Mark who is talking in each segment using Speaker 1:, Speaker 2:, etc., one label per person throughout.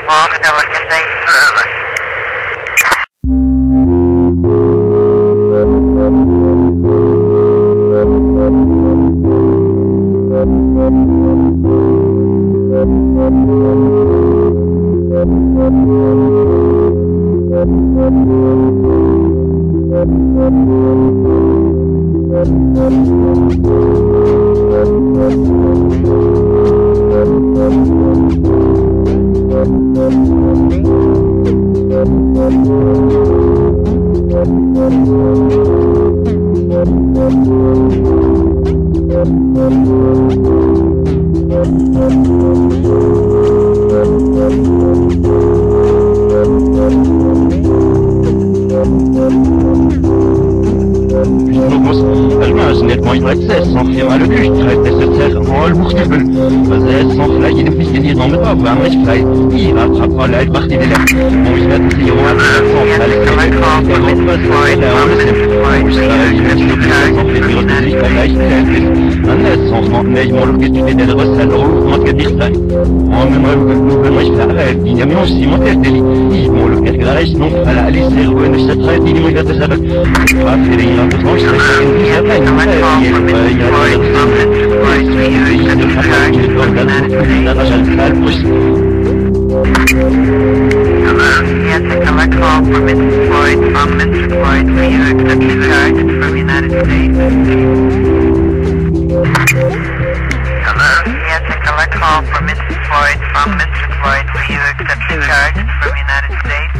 Speaker 1: Mark Delicacy Service.
Speaker 2: المعجنات ما يبغى تسعة في على كل ترى تسعة هول مختبل فزاد صنف لا يدفع يدي نوم طبعا مش فاي إيه أتحط على البخت دي لا مش هاد سيوان صنف لا يدفع بس لا ولا مش لا يدفع صنف في غزلي لا يدفع أنا صنف ما يمر كده في الغسل أو ما كده يختار أنا ما مش فاعل الدنيا مش سيما تدلي إيه مولك كده عايش نوم على علي سير وين اشتغل دي ما كده سبب فاكرين لا تروح
Speaker 1: Yes, I collect call from Mr. Floyd. Mr. Floyd, will you accept the charges from United States? Hello? Yes, I collect call from Mr. Floyd. Mr. Floyd, will you accept the charges from United States?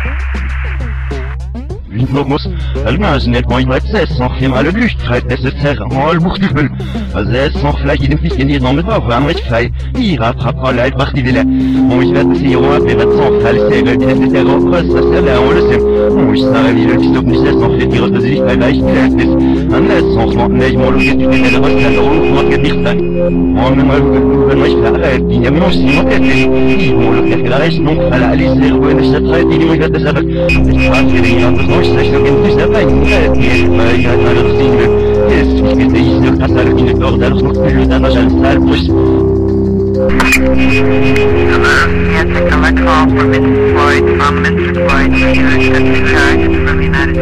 Speaker 2: Vindlogmus, المعجنات ما يبغى تسعة في على كل ترى تسعة هول مختبل فزاد صنف لا يدفع يدي نوم طبعا مش فاي إيه أتحط على البخت دي لا مش هاد سيوان في صنف على السير دي تسعة بس لا ولا سم مش صار لي الكتاب مش صنف في غزلي لا يدفع أنا صنف ما يمر كده في الغسل أو ما كده يختار أنا ما مش فاعل الدنيا مش سيما تدلي إيه مولك كده عايش نوم على علي سير وين اشتغل دي ما كده سبب فاكرين لا تروح
Speaker 1: Yes, I collect call from Mr. Floyd. Mr. Floyd, will you accept the charges from United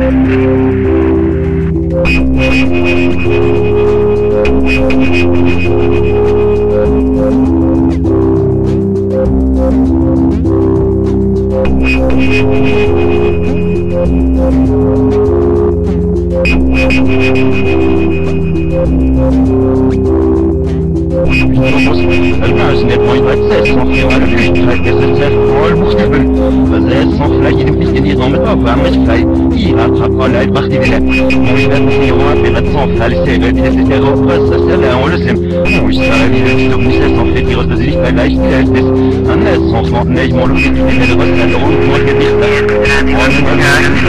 Speaker 2: المعجنات ما يبغى تسعة في على كل ترى تسعة هول مختبل فزاد صنف لا يدفع يدي نوم طبعا مش فاي إيه أتحط على البخت دي لا مش هاد سيوان في صنف على السير دي تسعة بس لا ولا سم مش صار لي الكتاب مش صنف في غزلي لا يدفع أنا صنف ما يمر كده في الغسل أو ما كده يختار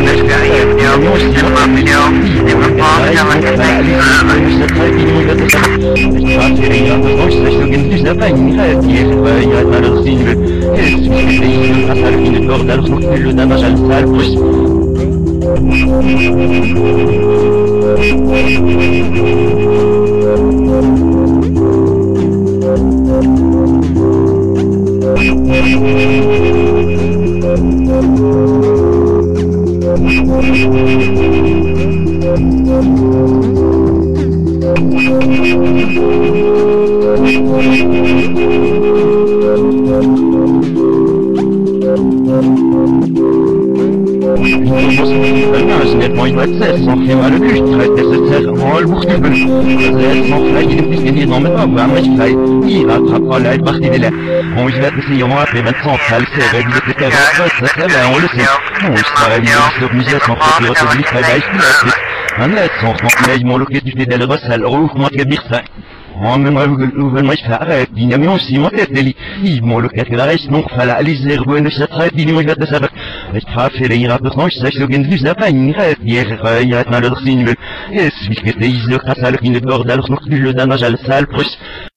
Speaker 2: المعجنات ما يبغى تسعة في على كل ترى تسعة هول مختبل فزاد صنف لا يدفع يدي نوم طبعا مش فاي إيه أتحط على البخت دي لا مش هاد سيوان في صنف على السير دي تسعة بس لا ولا سم مش صار لي الكتاب مش صنف في غزلي لا يدفع أنا صنف ما يمر كده في الغسل أو ما كده يختار أنا ما مش فاعل الدنيا مش سيما تدلي إيه مولك كده عايش نوم على علي سير وين اشتغل دي ما كده سبب فاكرين لا تروح تشتغل دي زباين هاد يا خيات ما لدخسين يس مش كده يزلق حسالك من البغداد خلق كل ده نجال سال